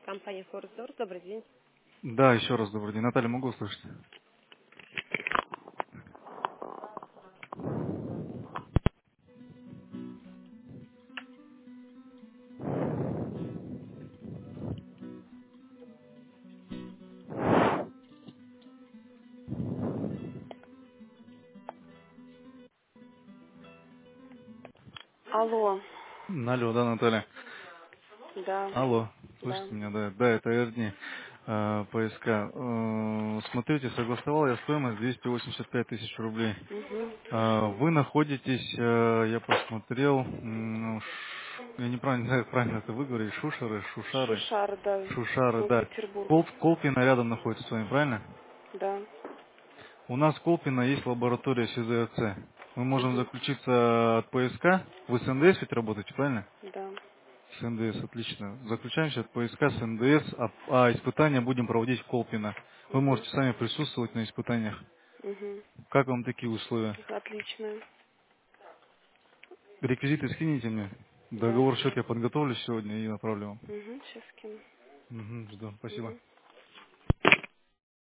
Компания Форсдор. Добрый день. Да, еще раз добрый день. Наталья, могу услышать? Алло. Алло, да, Наталья. Да. Алло, Да. слышите меня? Да, да, это РД, ПСК. Смотрите, согласовал я стоимость 285 тысяч рублей. Угу. Вы находитесь, я посмотрел, я неправильно знаю, как правильно это выговорить, Шушары, Шушар, да. Шушары, да. Санкт-Петербург. Колпино рядом находится с вами, правильно? Да. У нас в Колпино есть лаборатория СЗРЦ. Мы можем Угу. заключиться от ПСК. Вы с НДС ведь работаете, правильно? Да. С НДС, отлично. Заключаемся от ПСК с НДС, а испытания будем проводить в Колпино. Вы Угу. можете сами присутствовать на испытаниях. Угу. Как вам такие условия? Отлично. Реквизиты скинете мне? Да. Договор счет я подготовлю сегодня и направлю вам. Угу. Сейчас скину. Жду. Спасибо. Угу.